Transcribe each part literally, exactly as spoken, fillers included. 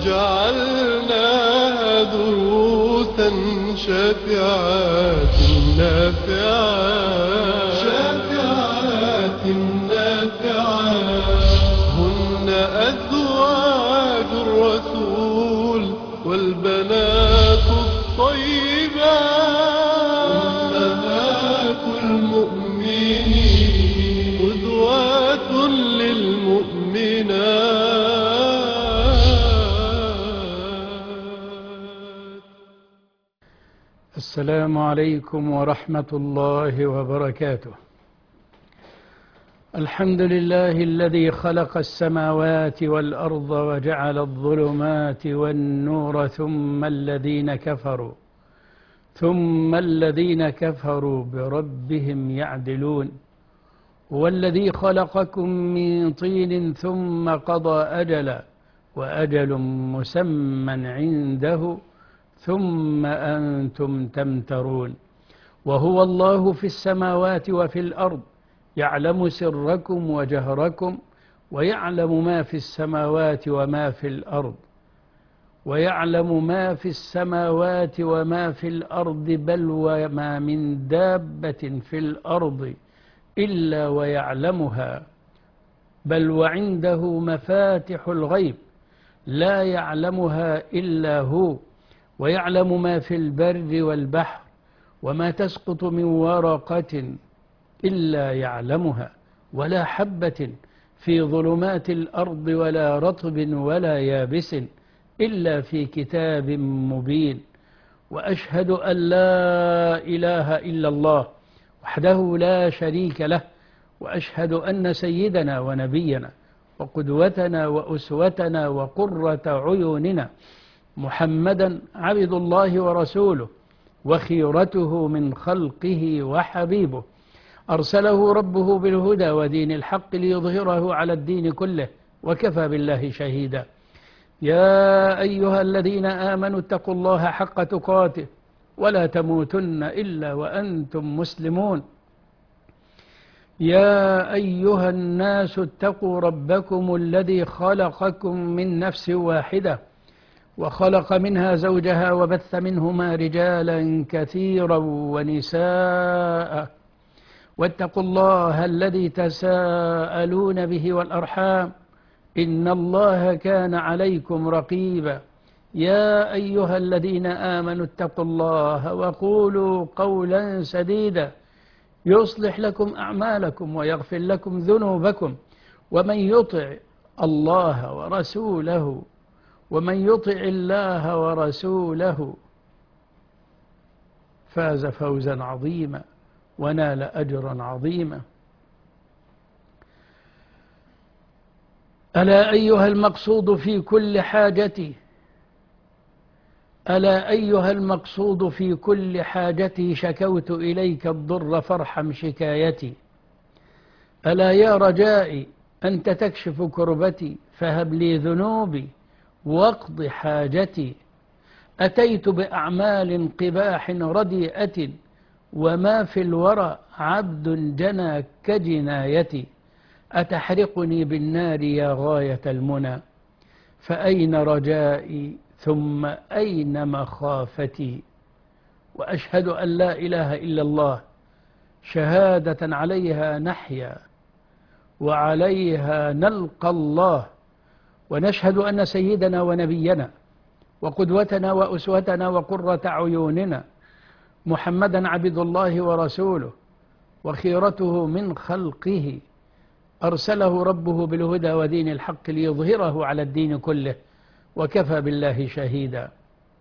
وجعلناها دروسا شافعات نافعات شافعات نافعات هن أزواج الرسول والبنات الطيبات أمهات المؤمنين قدوات للمؤمنات. السلام عليكم ورحمة الله وبركاته. الحمد لله الذي خلق السماوات والأرض وجعل الظلمات والنور ثم الذين كفروا ثم الذين كفروا بربهم يعدلون. هو الذي خلقكم من طين ثم قضى أجلا وأجل مسمى عنده ثم أنتم تمترون. وهو الله في السماوات وفي الأرض يعلم سركم وجهركم ويعلم ما في السماوات وما في الأرض ويعلم ما في السماوات وما في الأرض بل وما من دابة في الأرض إلا ويعلمها بل وعنده مفاتح الغيب لا يعلمها إلا هو ويعلم ما في البر والبحر وما تسقط من ورقة إلا يعلمها ولا حبة في ظلمات الأرض ولا رطب ولا يابس إلا في كتاب مبين. وأشهد أن لا إله إلا الله وحده لا شريك له وأشهد أن سيدنا ونبينا وقدوتنا وأسوتنا وقرة عيوننا محمدا عبد الله ورسوله وخيرته من خلقه وحبيبه أرسله ربه بالهدى ودين الحق ليظهره على الدين كله وكفى بالله شهيدا. يا أيها الذين آمنوا اتقوا الله حق تقاته ولا تموتن إلا وأنتم مسلمون. يا أيها الناس اتقوا ربكم الذي خلقكم من نفس واحدة وخلق منها زوجها وبث منهما رجالا كثيرا ونساء واتقوا الله الذي تساءلون به والأرحام إن الله كان عليكم رقيبا. يا أيها الذين آمنوا اتقوا الله وقولوا قولا سديدا يصلح لكم أعمالكم ويغفر لكم ذنوبكم ومن يطع الله ورسوله ومن يطع الله ورسوله فاز فوزا عظيما ونال أجرا عظيما. ألا أيها المقصود في كل حاجتي ألا أيها المقصود في كل حاجتي شكوت إليك الضر فارحم شكايتي. ألا يا رجائي أنت تكشف كربتي فهب لي ذنوبي واقض حاجتي. أتيت بأعمال قباح رديئة وما في الورى عبد جنى كجنايتي. أتحرقني بالنار يا غاية المنى فأين رجائي ثم أين مخافتي. وأشهد أن لا إله إلا الله شهادة عليها نحيا وعليها نلقى الله. ونشهد أن سيدنا ونبينا وقدوتنا وأسوتنا وقرة عيوننا محمدا عبد الله ورسوله وخيرته من خلقه أرسله ربه بالهدى ودين الحق ليظهره على الدين كله وكفى بالله شهيدا.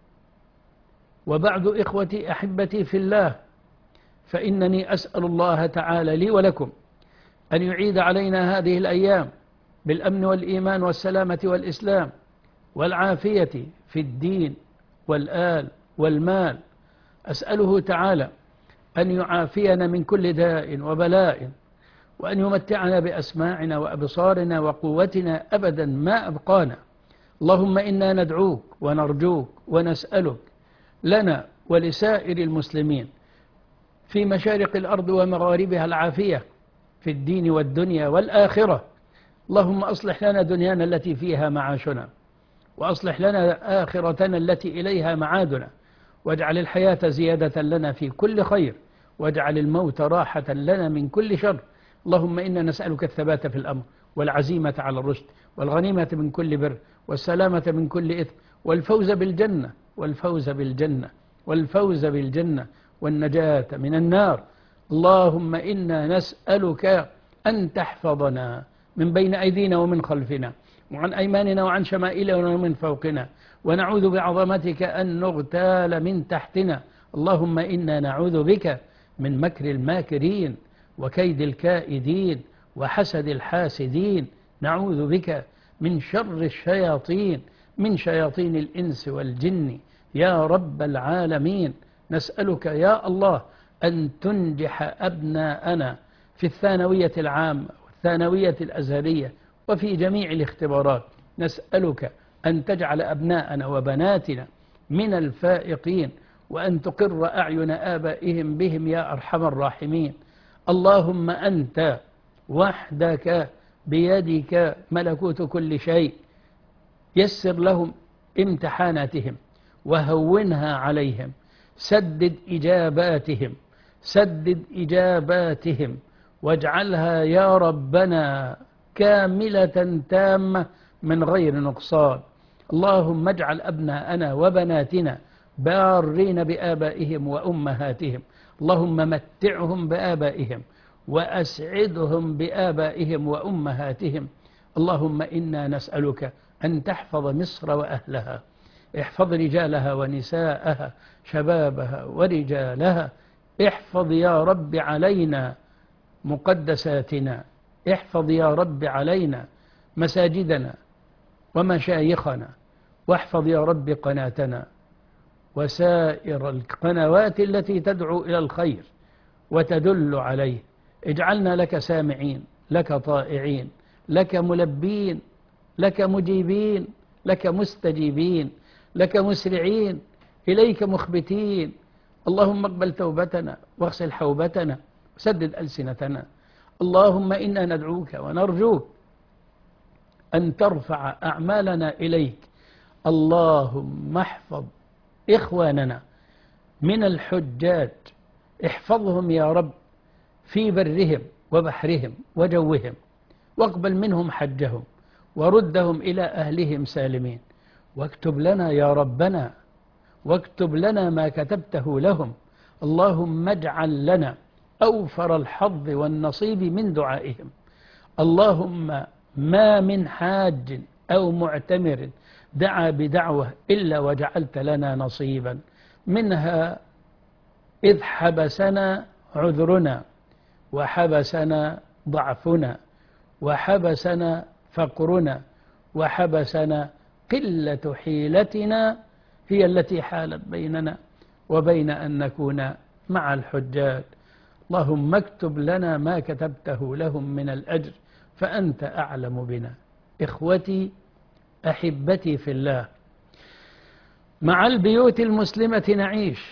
وبعد إخوتي أحبتي في الله فإنني أسأل الله تعالى لي ولكم أن يعيد علينا هذه الأيام بالأمن والإيمان والسلامة والإسلام والعافية في الدين والآل والمال. أسأله تعالى أن يعافينا من كل داء وبلاء وأن يمتعنا بأسماعنا وأبصارنا وقوتنا أبدا ما أبقانا. اللهم إنا ندعوك ونرجوك ونسألك لنا ولسائر المسلمين في مشارق الأرض ومغاربها العافية في الدين والدنيا والآخرة. اللهم أصلح لنا دنيانا التي فيها معاشنا وأصلح لنا آخرتنا التي إليها معادنا، واجعل الحياة زيادة لنا في كل خير، واجعل الموت راحة لنا من كل شر. اللهم إنا نسألك الثبات في الأمر، والعزيمة على الرشد، والغنيمة من كل بر، والسلامة من كل إثم، والفوز بالجنة والفوز بالجنة والفوز بالجنة والنجاة من النار. اللهم إنا نسألك أن تحفظنا من بين أيدينا ومن خلفنا وعن أيماننا وعن شمائلنا ومن فوقنا، ونعوذ بعظمتك أن نغتال من تحتنا. اللهم إنا نعوذ بك من مكر الماكرين وكيد الكائدين وحسد الحاسدين. نعوذ بك من شر الشياطين، من شياطين الإنس والجن يا رب العالمين. نسألك يا الله أن تنجح أبناءنا في الثانوية العامة والثانوية الأزهرية وفي جميع الاختبارات. نسألك أن تجعل أبناءنا وبناتنا من الفائقين، وأن تقر أعين آبائهم بهم يا أرحم الراحمين. اللهم أنت وحدك بيدك ملكوت كل شيء، يسر لهم امتحاناتهم وهونها عليهم، سدد إجاباتهم سدد إجاباتهم واجعلها يا ربنا كاملة تامة من غير نقصان. اللهم اجعل أبناءنا وبناتنا بارين بآبائهم وأمهاتهم. اللهم متعهم بآبائهم وأسعدهم بآبائهم وأمهاتهم. اللهم إنا نسألك أن تحفظ مصر وأهلها، احفظ رجالها ونساءها، شبابها ورجالها. احفظ يا رب علينا مقدساتنا، احفظ يا رب علينا مساجدنا ومشايخنا، واحفظ يا رب قناتنا وسائر القنوات التي تدعو إلى الخير وتدل عليه. اجعلنا لك سامعين، لك طائعين، لك ملبين، لك مجيبين، لك مستجيبين، لك مسرعين، إليك مخبتين. اللهم اقبل توبتنا واغسل حوبتنا وسدد ألسنتنا. اللهم إنا ندعوك ونرجوك أن ترفع أعمالنا إليك. اللهم احفظ إخواننا من الحجاج، احفظهم يا رب في برهم وبحرهم وجوهم، واقبل منهم حجهم وردهم إلى أهلهم سالمين. واكتب لنا يا ربنا واكتب لنا ما كتبته لهم. اللهم اجعل لنا أوفر الحظ والنصيب من دعائهم. اللهم ما من حاج أو معتمر دعا بدعوة إلا وجعلت لنا نصيبا منها، إذ حبسنا عذرنا وحبسنا ضعفنا وحبسنا فقرنا وحبسنا قلة حيلتنا، هي التي حالت بيننا وبين أن نكون مع الحجاج. اللهم اكتب لنا ما كتبته لهم من الأجر، فأنت أعلم بنا. إخوتي أحبتي في الله، مع البيوت المسلمة نعيش،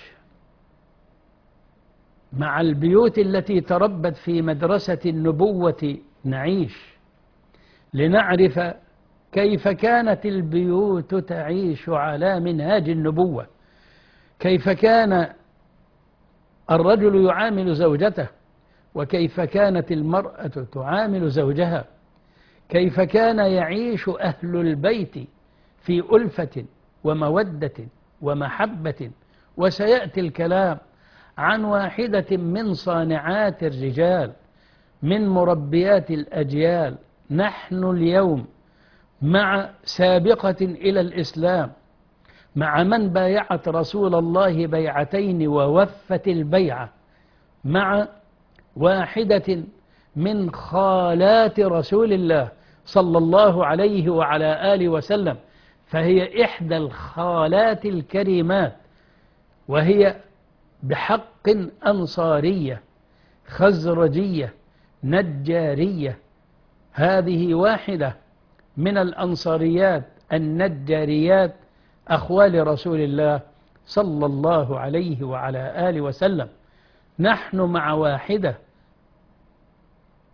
مع البيوت التي تربت في مدرسة النبوة نعيش، لنعرف كيف كانت البيوت تعيش على منهاج النبوة، كيف كان الرجل يعامل زوجته، وكيف كانت المرأة تعامل زوجها، كيف كان يعيش أهل البيت في ألفة ومودة ومحبة. وسيأتي الكلام عن واحدة من صانعات الرجال، من مربيات الأجيال. نحن اليوم مع سابقة إلى الإسلام، مع من بايعت رسول الله بيعتين ووفت البيعة، مع واحدة من خالات رسول الله صلى الله عليه وعلى آله وسلم، فهي إحدى الخالات الكريمات، وهي بحق أنصارية خزرجية نجارية. هذه واحدة من الأنصاريات النجاريات أخوال رسول الله صلى الله عليه وعلى آله وسلم. نحن مع واحدة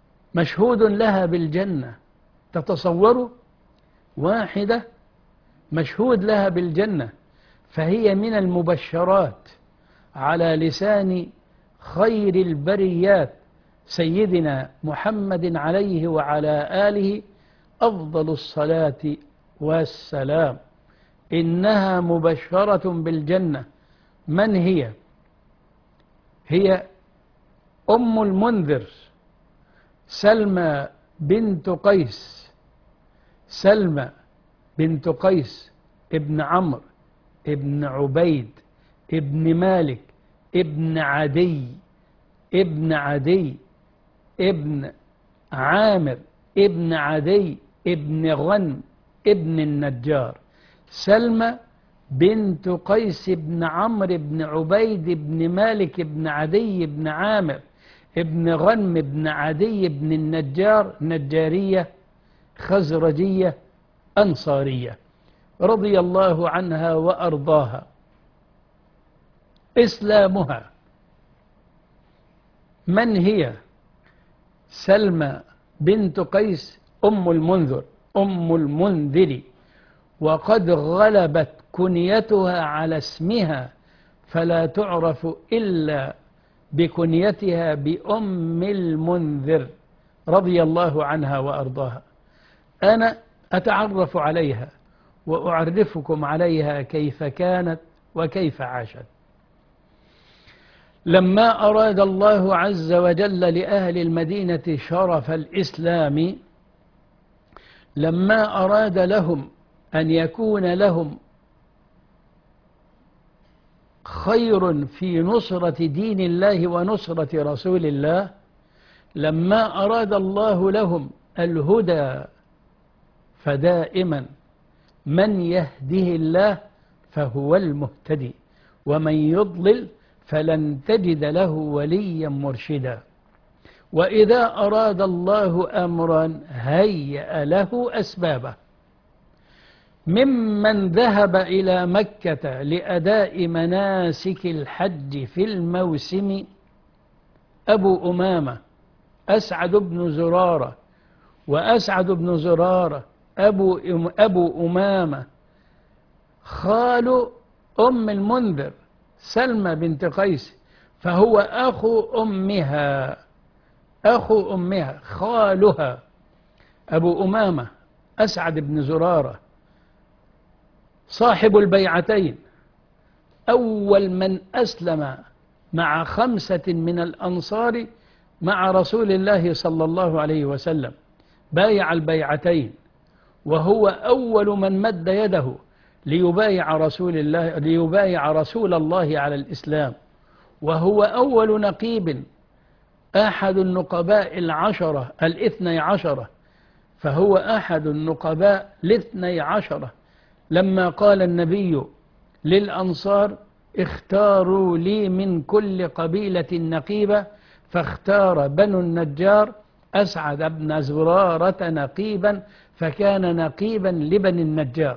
مشهود لها بالجنة. تتصوروا واحدة مشهود لها بالجنة، فهي من المبشرات على لسان خير البريات سيدنا محمد عليه وعلى آله أفضل الصلاة والسلام. إنها مبشرة بالجنة. من هي؟ هي أم المنذر سلمى بنت قيس، سلمى بنت قيس ابن عمرو ابن عبيد ابن مالك ابن عدي ابن عدي ابن عامر ابن عدي ابن غنم ابن النجار. سلمى بنت قيس بن عمرو بن عبيد بن مالك بن عدي بن عامر ابن غنم بن عدي بن النجار، نجارية خزرجية أنصارية، رضي الله عنها وأرضاها. إسلامها. من هي سلمى بنت قيس؟ أم المنذر، أم المنذر، وقد غلبت كنيتها على اسمها، فلا تعرف إلا بكنيتها بأم المنذر، رضي الله عنها وأرضاها. أنا أتعرف عليها وأعرفكم عليها كيف كانت وكيف عاشت. لما أراد الله عز وجل لأهل المدينة شرف الإسلام، لما أراد لهم أن يكون لهم خير في نصرة دين الله ونصرة رسول الله، لما أراد الله لهم الهدى، فدائما من يهده الله فهو المهتدي، ومن يضلل فلن تجد له وليا مرشدا. وإذا أراد الله أمرا هيأ له أسبابه. ممن ذهب إلى مكة لأداء مناسك الحج في الموسم أبو أمامة أسعد بن زرارة، وأسعد بن زرارة أبو, أبو أمامة خال أم المنذر سلمى بنت قيس، فهو أخو أمها، أخو أمها، خالها أبو أمامة أسعد بن زرارة صاحب البيعتين، أول من أسلم مع خمسة من الأنصار مع رسول الله صلى الله عليه وسلم، بايع البيعتين، وهو أول من مد يده ليبايع رسول الله ليبايع رسول الله على الإسلام، وهو أول نقيب، أحد النقباء العشرة الاثني عشرة، فهو أحد النقباء الاثني عشرة. لما قال النبي للأنصار اختاروا لي من كل قبيلة نقيبة، فاختار بنو النجار أسعد بن زرارة نقيبا، فكان نقيبا لبني النجار.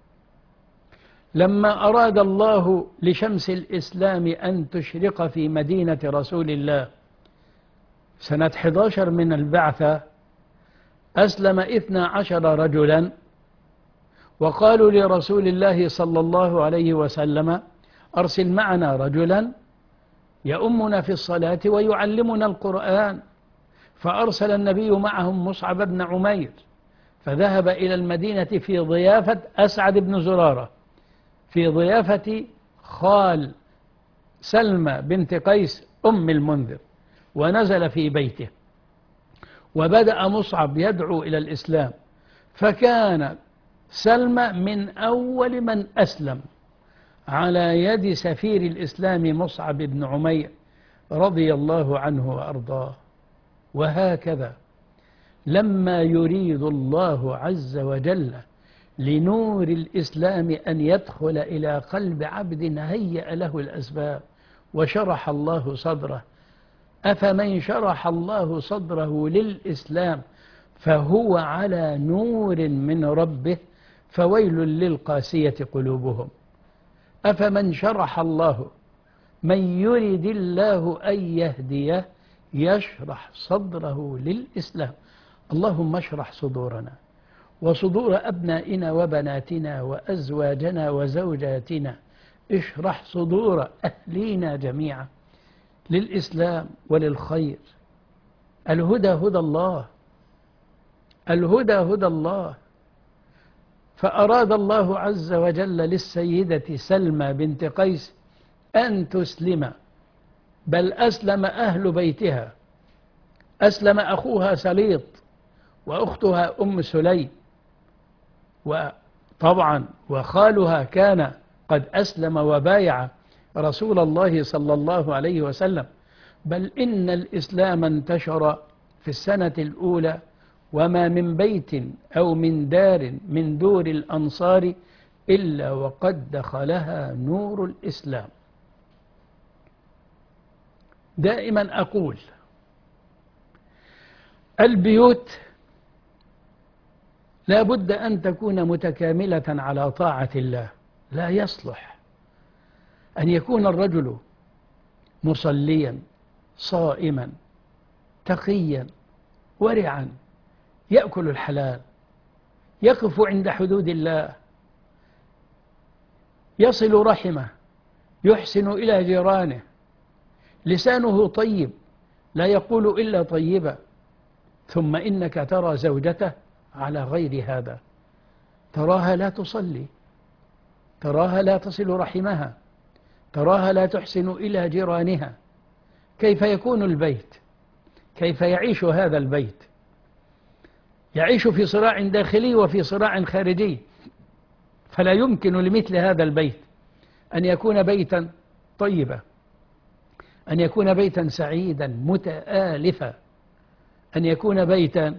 لما أراد الله لشمس الإسلام أن تشرق في مدينة رسول الله سنة أحد عشر من البعثة، أسلم اثني عشر رجلا، وقالوا لرسول الله صلى الله عليه وسلم أرسل معنا رجلا يؤمنا في الصلاة ويعلمنا القرآن. فأرسل النبي معهم مصعب بن عمير، فذهب إلى المدينة في ضيافة أسعد بن زرارة، في ضيافة خال سلمى بنت قيس أم المنذر، ونزل في بيته، وبدأ مصعب يدعو إلى الإسلام، فكان سلمى من أول من أسلم على يد سفير الإسلام مصعب بن عمير رضي الله عنه وأرضاه. وهكذا لما يريد الله عز وجل لنور الإسلام أن يدخل إلى قلب عبد هيأ له الأسباب وشرح الله صدره. أفمن شرح الله صدره للإسلام فهو على نور من ربه فويل للقاسية قلوبهم. أفمن شرح الله، من يرد الله أن يهديه يشرح صدره للإسلام. اللهم اشرح صدورنا وصدور أبنائنا وبناتنا وأزواجنا وزوجاتنا، اشرح صدور أهلينا جميعا للإسلام وللخير. الهدى هدى الله، الهدى هدى الله. فأراد الله عز وجل للسيدة سلمى بنت قيس أن تسلم، بل أسلم أهل بيتها، أسلم أخوها سليط وأختها أم سليم، وطبعا وخالها كان قد أسلم وبايع رسول الله صلى الله عليه وسلم. بل إن الإسلام انتشر في السنة الأولى، وما من بيت أو من دار من دور الأنصار إلا وقد دخلها نور الإسلام. دائما أقول البيوت لا بد أن تكون متكاملة على طاعة الله. لا يصلح أن يكون الرجل مصليا صائما تقيا ورعا، يأكل الحلال، يقف عند حدود الله، يصل رحمه، يحسن إلى جيرانه، لسانه طيب لا يقول إلا طيبا، ثم إنك ترى زوجته على غير هذا، تراها لا تصلي، تراها لا تصل رحمها، تراها لا تحسن إلى جيرانها. كيف يكون البيت؟ كيف يعيش هذا البيت؟ يعيش في صراع داخلي وفي صراع خارجي. فلا يمكن لمثل هذا البيت أن يكون بيتا طيبا، أن يكون بيتا سعيدا متآلفا، أن يكون بيتا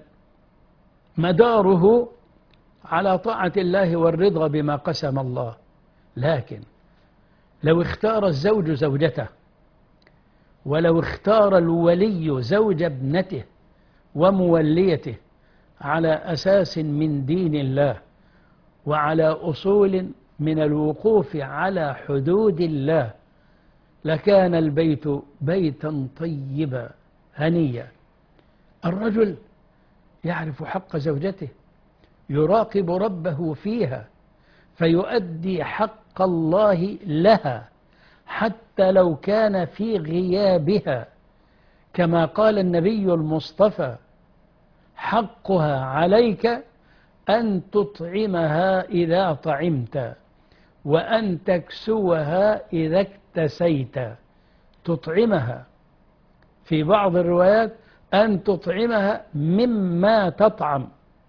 مداره على طاعة الله والرضا بما قسم الله. لكن لو اختار الزوج زوجته، ولو اختار الولي زوج ابنته وموليته على أساس من دين الله وعلى أصول من الوقوف على حدود الله، لكان البيت بيتا طيبا هنيا. الرجل يعرف حق زوجته، يراقب ربه فيها، فيؤدي حق الله لها حتى لو كان في غيابها، كما قال النبي المصطفى: حقها عليك أن تطعمها إذا طعمت، وأن تكسوها إذا اكتسيت. تطعمها، في بعض الروايات أن تطعمها مما تطعم،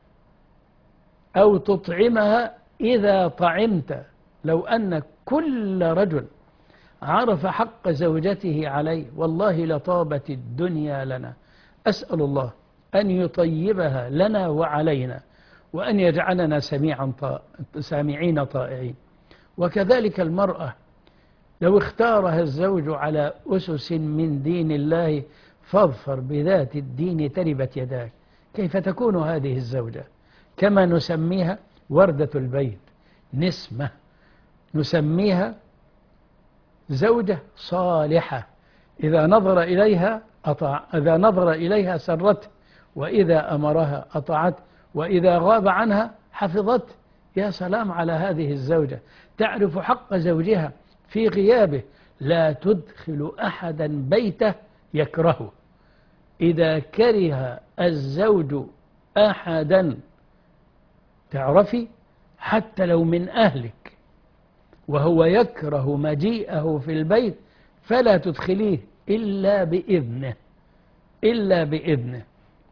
أو تطعمها إذا طعمت. لو أن كل رجل عرف حق زوجته عليه والله لطابت الدنيا لنا. أسأل الله أن يطيبها لنا وعلينا، وأن يجعلنا سميعا طا... سامعين طائعين. وكذلك المرأة لو اختارها الزوج على أسس من دين الله فاظفر بذات الدين تربت يداك. كيف تكون هذه الزوجة؟ كما نسميها وردة البيت، نسمة، نسميها زوجة صالحة، إذا نظر إليها أطاع، إذا نظر إليها سرته، وإذا أمرها أطاعت، وإذا غاب عنها حفظت. يا سلام على هذه الزوجة، تعرف حق زوجها في غيابه، لا تدخل أحدا بيته يكرهه. إذا كره الزوج أحدا، تعرفي، حتى لو من أهلك وهو يكره مجيئه في البيت، فلا تدخليه إلا بإذنه، إلا بإذنه.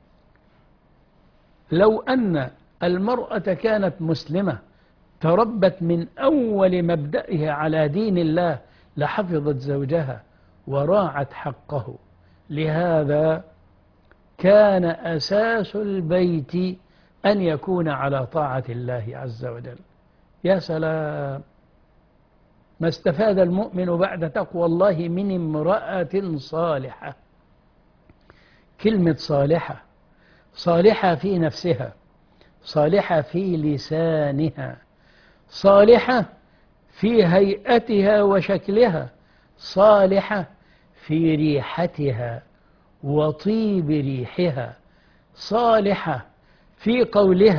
لو أن المرأة كانت مسلمة تربت من أول مبدئها على دين الله لحفظت زوجها وراعت حقه. لهذا كان أساس البيت أن يكون على طاعة الله عز وجل. يا سلام ما استفاد المؤمن بعد تقوى الله من امرأة صالحة. كلمة صالحة، صالحة في نفسها، صالحة في لسانها، صالحة في هيئتها وشكلها، صالحة في ريحتها وطيب ريحها، صالحة في قولها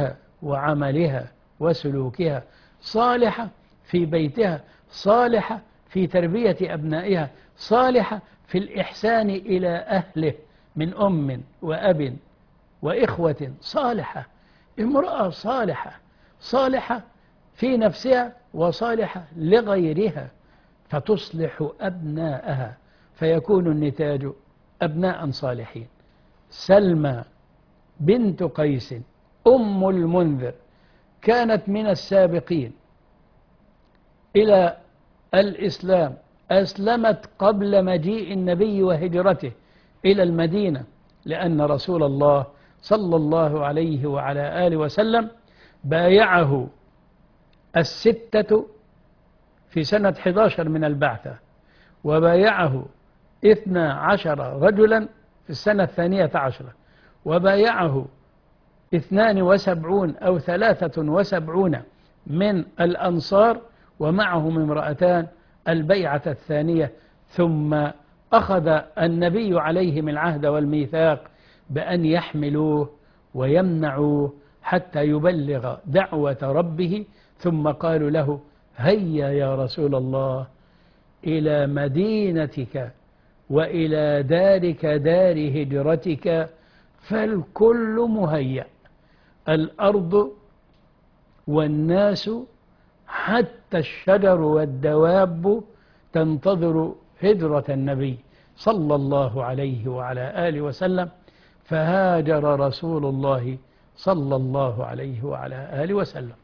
وعملها وسلوكها، صالحة في بيتها، صالحة في تربية أبنائها، صالحة في الإحسان إلى أهله من أم وأب وإخوة، صالحة، امرأة صالحة، صالحة في نفسها وصالحة لغيرها، فتصلح أبناءها فيكون النتاج أبناء صالحين. سلمى بنت قيس أم المنذر كانت من السابقين إلى الإسلام، أسلمت قبل مجيء النبي وهجرته إلى المدينة، لأن رسول الله صلى الله عليه وعلى آله وسلم بايعه الستة في سنة أحد عشر من البعثة، وبايعه اثنا عشر رجلا في السنة الثانية عشرة، وبايعه اثنان وسبعون أو ثلاثة وسبعون من الأنصار ومعهم امرأتان البيعة الثانية. ثم أخذ النبي عليهم العهد والميثاق بأن يحملوه ويمنعوه حتى يبلغ دعوة ربه، ثم قالوا له هيا يا رسول الله إلى مدينتك وإلى دارك دار هجرتك، فالكل مهيأ، الأرض والناس حتى الشجر والدواب تنتظر هجرة النبي صلى الله عليه وعلى آله وسلم. فهاجر رسول الله صلى الله عليه وعلى آله وسلم.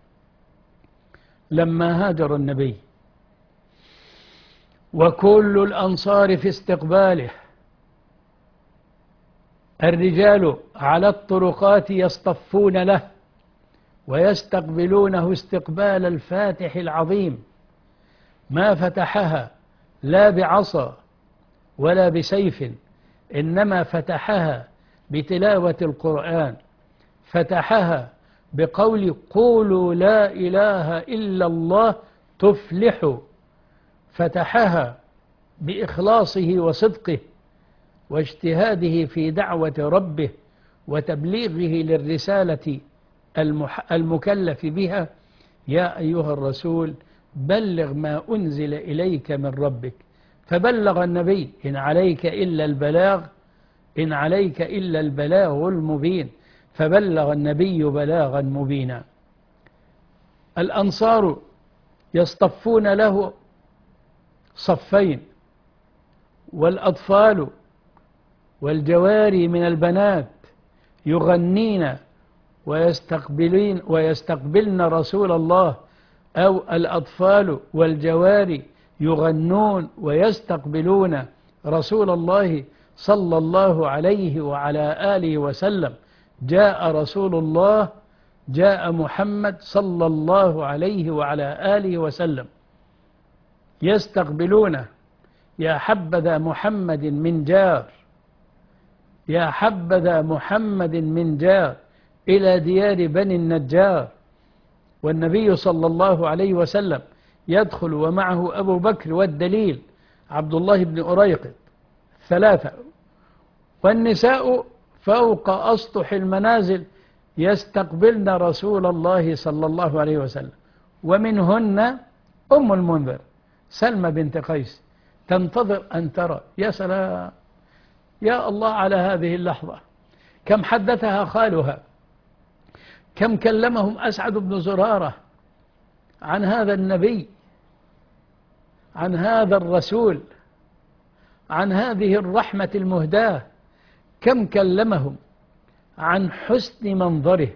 لما هاجر النبي وكل الأنصار في استقباله، الرجال على الطرقات يصطفون له ويستقبلونه استقبال الفاتح العظيم، ما فتحها لا بعصا ولا بسيف، إنما فتحها بتلاوة القرآن، فتحها بقول قولوا لا إله إلا الله تفلحوا، فتحها بإخلاصه وصدقه واجتهاده في دعوة ربه وتبليغه للرسالة المكلف بها. يا أيها الرسول بلغ ما أنزل إليك من ربك، فبلغ النبي إن عليك إلا البلاغ، إن عليك إلا البلاغ المبين، فبلغ النبي بلاغا مبينا. الأنصار يصطفون له صفين، والأطفال والجواري من البنات يغنين ويستقبلين ويستقبلن رسول الله، أو الأطفال والجواري يغنون ويستقبلون رسول الله صلى الله عليه وعلى آله وسلم. جاء رسول الله، جاء محمد صلى الله عليه وعلى آله وسلم، يستقبلونه. يا حبذا محمد من جار، يا حبذا محمد من جار إلى ديار بني النجار. والنبي صلى الله عليه وسلم يدخل ومعه أبو بكر والدليل عبد الله بن أريقط ثلاثة، والنساء فوق أسطح المنازل يستقبلن رسول الله صلى الله عليه وسلم، ومنهن أم المنذر سلمى بنت قيس تنتظر أن ترى. يا سلام، يا الله على هذه اللحظة، كم حدثها خالها، كم كلمهم أسعد بن زرارة عن هذا النبي، عن هذا الرسول، عن هذه الرحمة المهداة، كم كلمهم عن حسن منظره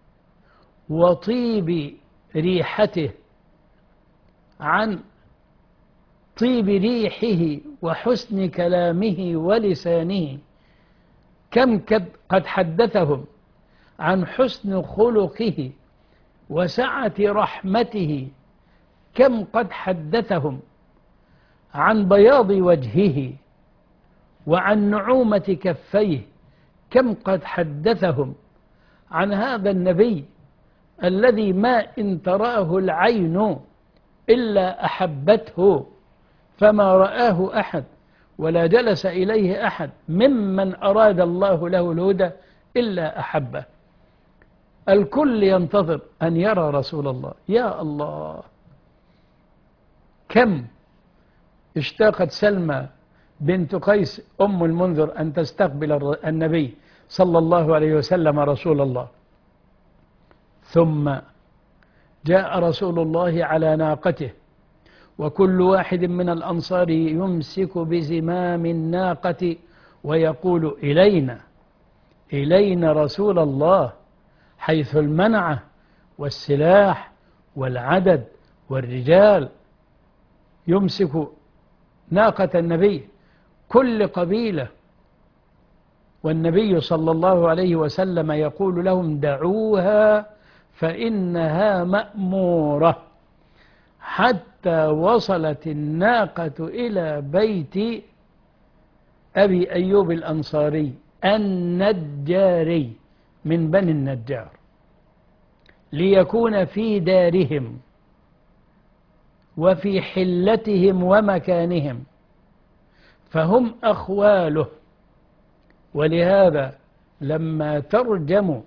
وطيب ريحته، عن طيب ريحه وحسن كلامه ولسانه، كم قد حدثهم عن حسن خلقه وسعة رحمته، كم قد حدثهم عن بياض وجهه وعن نعومة كفيه، كم قد حدثهم عن هذا النبي الذي ما إن تراه العين إلا أحبته، فما رآه أحد ولا جلس إليه أحد ممن أراد الله له الهدى إلا أحبه. الكل ينتظر أن يرى رسول الله. يا الله، كم اشتاقت سلمى بنت قيس أم المنذر أن تستقبل النبي صلى الله عليه وسلم رسول الله. ثم جاء رسول الله على ناقته، وكل واحد من الأنصار يمسك بزمام الناقة ويقول: إلينا إلينا رسول الله، حيث المنعة والسلاح والعدد والرجال. يمسك ناقة النبي كل قبيلة، والنبي صلى الله عليه وسلم يقول لهم: دعوها فإنها مأمورة. حتى وصلت الناقة إلى بيت أبي أيوب الأنصاري النجاري من بني النجار، ليكون في دارهم وفي حلتهم ومكانهم، فهم أخواله. ولهذا لما ترجموا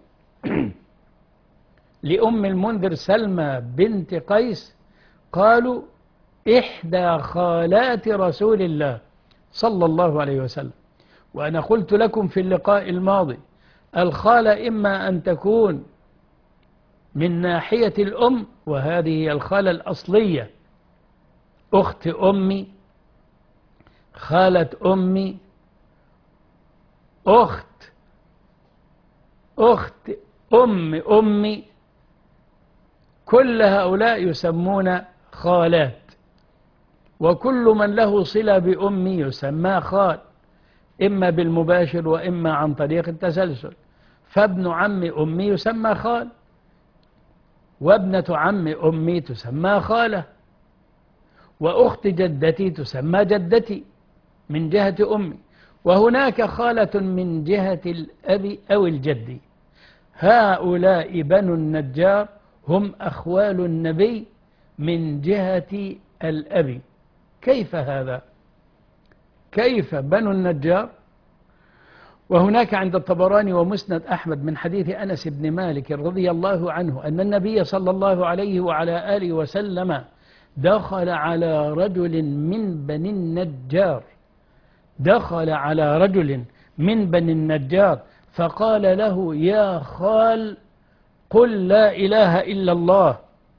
لأم المنذر سلمى بنت قيس قالوا: إحدى خالات رسول الله صلى الله عليه وسلم. وأنا قلت لكم في اللقاء الماضي: الخالة إما أن تكون من ناحية الأم، وهذه هي الخالة الأصلية، أخت أمي، خالة أمي، أخت أخت أم أمي، كل هؤلاء يسمون خالات، وكل من له صلة بأمي يسمى خال، إما بالمباشر وإما عن طريق التسلسل. فابن عم أمي يسمى خال، وابنة عم أمي تسمى خالة، وأخت جدتي تسمى جدتي من جهة أمي، وهناك خالة من جهة الأب أو الجد. هؤلاء بنو النجار هم أخوال النبي من جهة الأب. كيف هذا؟ كيف بنو النجار؟ وهناك عند الطبراني ومسند أحمد من حديث أنس بن مالك رضي الله عنه أن النبي صلى الله عليه وعلى آله وسلم دخل على رجل من بني النجار دخل على رجل من بني النجار فقال له: يا خال، قل لا إله إلا الله.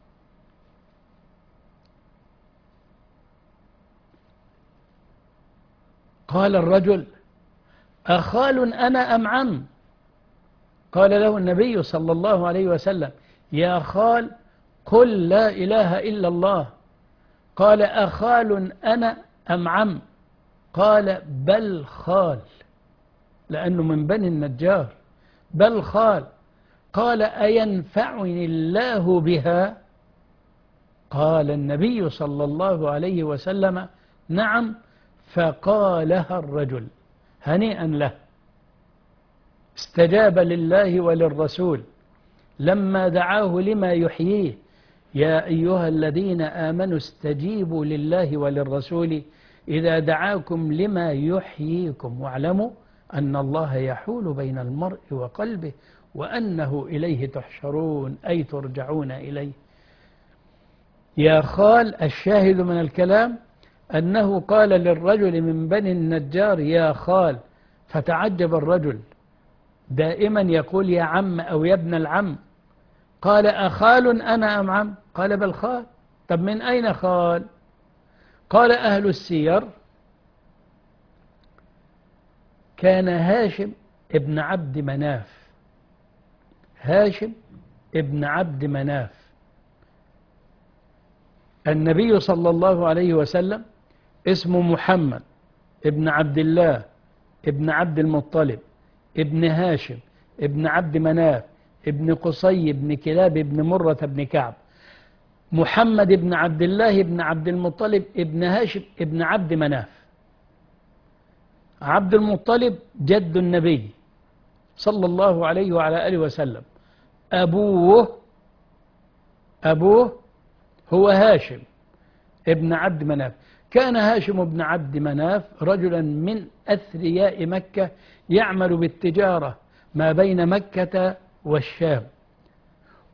قال الرجل: أخال أنا أم عم؟ قال له النبي صلى الله عليه وسلم: يا خال، قل لا إله إلا الله. قال: أخال أنا أم عم؟ قال: بل خال، لأنه من بني النجار، بل خال. قال: أينفعني الله بها؟ قال النبي صلى الله عليه وسلم: نعم. فقالها الرجل هنيئا له، استجاب لله وللرسول لما دعاه لما يحييه. يا أيها الذين آمنوا استجيبوا لله وللرسول إذا دعاكم لما يحييكم، واعلموا أن الله يحول بين المرء وقلبه وأنه إليه تحشرون، أي ترجعون إليه. يا خال، الشاهد من الكلام أنه قال للرجل من بني النجار: يا خال. فتعجب الرجل، دائما يقول يا عم أو يا ابن العم. قال: أخال أنا أم عم؟ قال: بل خال. طب من أين خال؟ قال أهل السير: كان هاشم ابن عبد مناف، هاشم ابن عبد مناف، النبي صلى الله عليه وسلم اسمه محمد ابن عبد الله ابن عبد المطلب ابن هاشم ابن عبد مناف ابن قصي ابن كلاب ابن مرة ابن كعب. محمد ابن عبد الله ابن عبد المطلب ابن هاشم ابن عبد مناف. عبد المطلب جد النبي صلى الله عليه وعلى آله وسلم. أبوه أبوه هو هاشم ابن عبد مناف. كان هاشم بن عبد مناف رجلا من أثرياء مكة يعمل بالتجارة ما بين مكة والشام،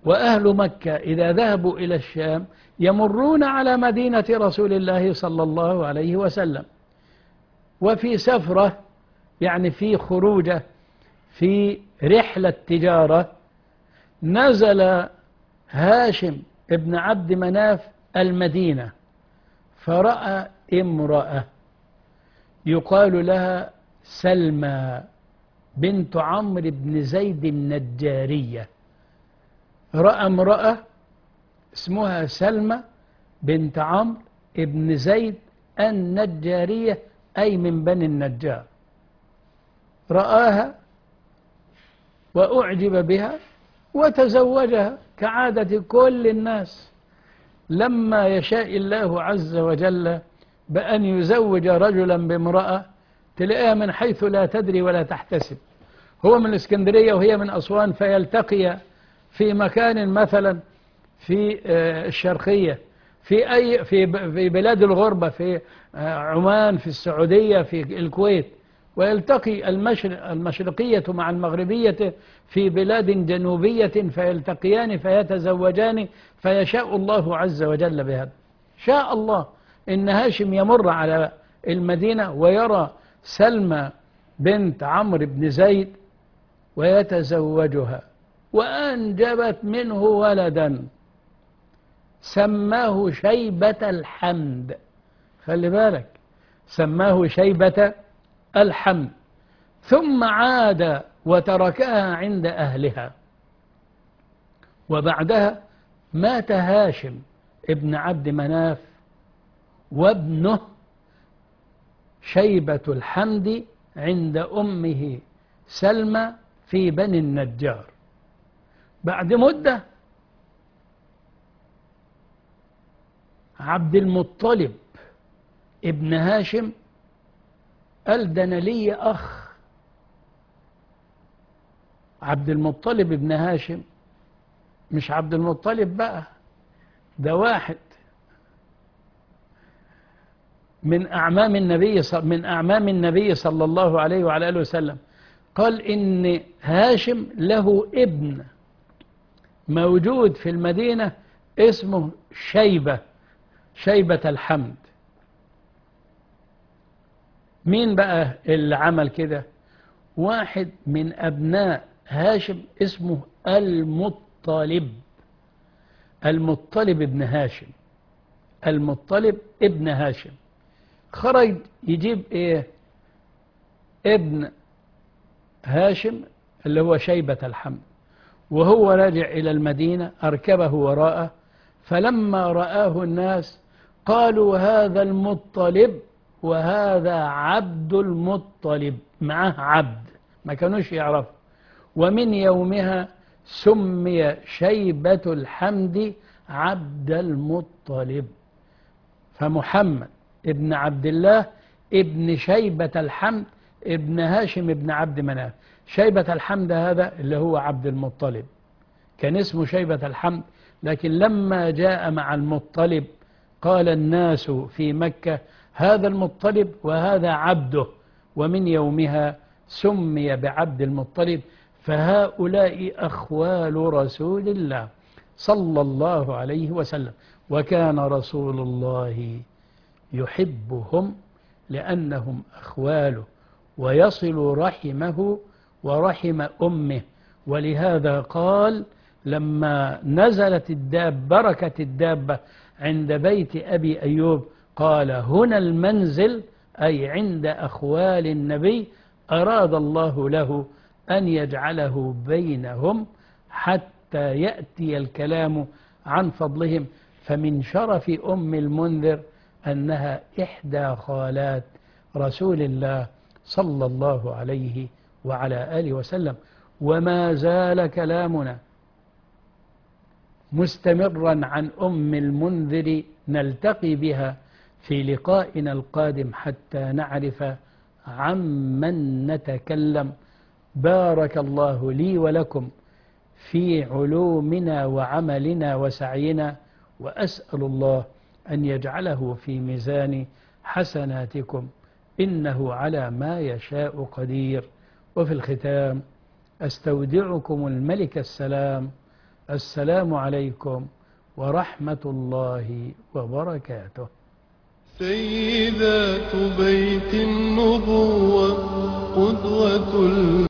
وأهل مكة إذا ذهبوا إلى الشام يمرون على مدينة رسول الله صلى الله عليه وسلم. وفي سفرة يعني في خروجة في رحلة تجارة نزل هاشم ابن عبد مناف المدينة فرأى امرأة يقال لها سلمى بنت عمرو بن زيد النجارية. رأى امرأة اسمها سلمى بنت عمرو بن زيد النجارية أي من بني النجار. رآها وأعجب بها وتزوجها كعادة كل الناس. لما يشاء الله عز وجل بأن يزوج رجلا بامرأة تلاقيها من حيث لا تدري ولا تحتسب، هو من الإسكندرية وهي من أسوان، فيلتقي في مكان مثلا في الشرقية في أي في في بلاد الغربة، في عمان، في السعودية، في الكويت، ويلتقي المشرق المشرقية مع المغربية في بلاد جنوبية فيلتقيان فيتزوجان، فيشاء الله عز وجل بهذا. شاء الله إن هاشم يمر على المدينة ويرى سلمى بنت عمرو بن زيد ويتزوجها، وأنجبت منه ولدا سماه شيبة الحمد. خلي بالك، سماه شيبة الحمد. ثم عاد وتركها عند أهلها. وبعدها مات هاشم ابن عبد مناف وابنه شيبة الحمد عند أمه سلمى في بني النجار. بعد مدة عبد المطلب ابن هاشم قال ده أنا لي أخ. عبد المطلب ابن هاشم مش عبد المطلب بقى، ده واحد من أعمام النبي من أعمام النبي صلى الله عليه وعلى آله وسلم. قال إن هاشم له ابن موجود في المدينة اسمه شيبة شيبة الحمد. مين بقى اللي عمل كده؟ واحد من أبناء هاشم اسمه المطلب المطلب ابن هاشم المطلب ابن هاشم خرج يجيب ايه ابن هاشم اللي هو شيبة الحمد، وهو راجع إلى المدينة أركبه وراءه، فلما رآه الناس قالوا هذا المطلب وهذا عبد المطلب، معه عبد، ما كانوش يعرفوا. ومن يومها سمي شيبة الحمد عبد المطلب. فمحمد ابن عبد الله ابن شيبة الحمد ابن هاشم ابن عبد مناف. شيبة الحمد هذا اللي هو عبد المطلب كان اسمه شيبة الحمد، لكن لما جاء مع المطلب قال الناس في مكة هذا المطلب وهذا عبده، ومن يومها سمي بعبد المطلب. فهؤلاء أخوال رسول الله صلى الله عليه وسلم، وكان رسول الله يحبهم لأنهم أخواله ويصل رحمه ورحم أمه. ولهذا قال لما نزلت الدابة بركة الدابة عند بيت أبي أيوب قال هنا المنزل، أي عند أخوال النبي، أراد الله له أن يجعله بينهم حتى يأتي الكلام عن فضلهم. فمن شرف أم المنذر أنها إحدى خالات رسول الله صلى الله عليه وعلى آله وسلم. وما زال كلامنا مستمرا عن أم المنذر نلتقي بها في لقائنا القادم حتى نعرف عمن نتكلم. بارك الله لي ولكم في علومنا وعملنا وسعينا، وأسأل الله أن يجعله في ميزان حسناتكم إنه على ما يشاء قدير. وفي الختام أستودعكم الملك السلام السلام عليكم ورحمة الله وبركاته. سيدات بيت النبوة قدوة